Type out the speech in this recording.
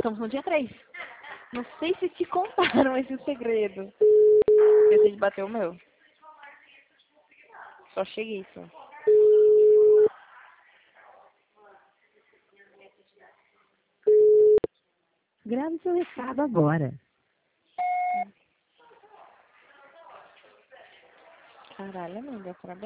Estamos no dia 3. Não sei se te contaram esse segredo. Esqueci de bater o meu. Só cheguei, só. Grave seu recado agora. Caralho, amiga, parabéns.